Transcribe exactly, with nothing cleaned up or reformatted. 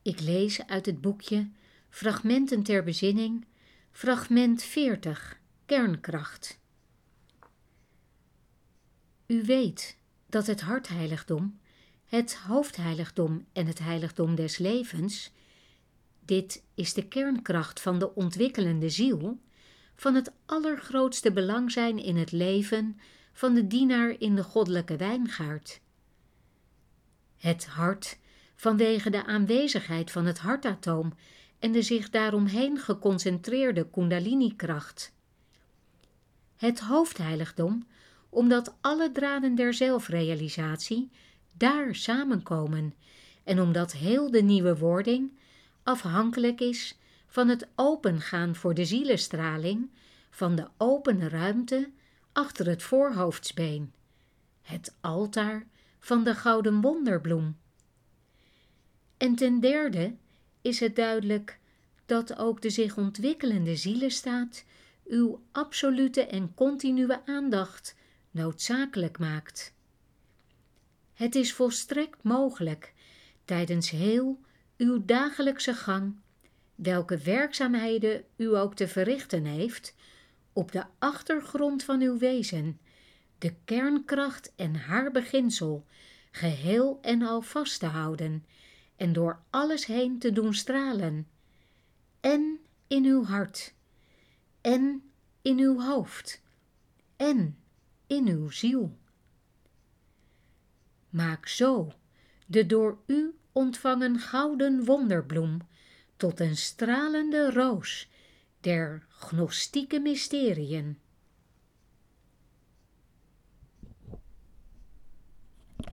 Ik lees uit het boekje Fragmenten ter bezinning, fragment veertig, Kernkracht. U weet dat het hartheiligdom, het hoofdheiligdom en het heiligdom des levens, dit is de kernkracht van de ontwikkelende ziel, van het allergrootste belang zijn in het leven van de dienaar in de goddelijke wijngaard. Het hart, vanwege de aanwezigheid van het hartatoom en de zich daaromheen geconcentreerde kundalini-kracht. Het hoofdheiligdom, omdat alle draden der zelfrealisatie daar samenkomen en omdat heel de nieuwe wording afhankelijk is van het opengaan voor de zielenstraling van de open ruimte achter het voorhoofdsbeen, het altaar van de gouden wonderbloem. En ten derde is het duidelijk dat ook de zich ontwikkelende zielenstaat uw absolute en continue aandacht noodzakelijk maakt. Het is volstrekt mogelijk tijdens heel uw dagelijkse gang, welke werkzaamheden u ook te verrichten heeft, op de achtergrond van uw wezen, de kernkracht en haar beginsel geheel en al vast te houden en door alles heen te doen stralen, en in uw hart, en in uw hoofd, en in uw ziel. Maak zo de door u ontvangen gouden wonderbloem tot een stralende roos der gnostieke mysteriën.